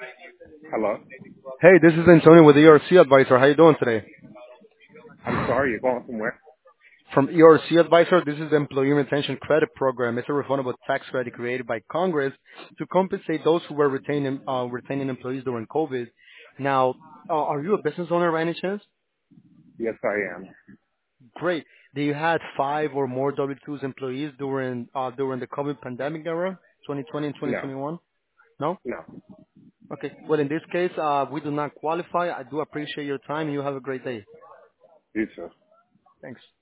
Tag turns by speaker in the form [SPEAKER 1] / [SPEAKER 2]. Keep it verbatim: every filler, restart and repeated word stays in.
[SPEAKER 1] Hello.
[SPEAKER 2] Hey, this is Antonio with E R C Advisor. How you doing today?
[SPEAKER 1] I'm sorry, you're calling from where?
[SPEAKER 2] From E R C Advisor, this is the Employee Retention Credit Program. It's a refundable tax credit created by Congress to compensate those who were retaining uh, retaining employees during COVID. Now, uh, are you a business owner by any chance?
[SPEAKER 1] Yes, I am.
[SPEAKER 2] Great. Do you had five or more W two's employees during uh, during the COVID pandemic era, twenty twenty and
[SPEAKER 1] No,
[SPEAKER 2] twenty twenty-one? No?
[SPEAKER 1] no.
[SPEAKER 2] Okay. Well, in this case, uh, we do not qualify. I do appreciate your time. You have a great day.
[SPEAKER 1] You too.
[SPEAKER 2] Thanks.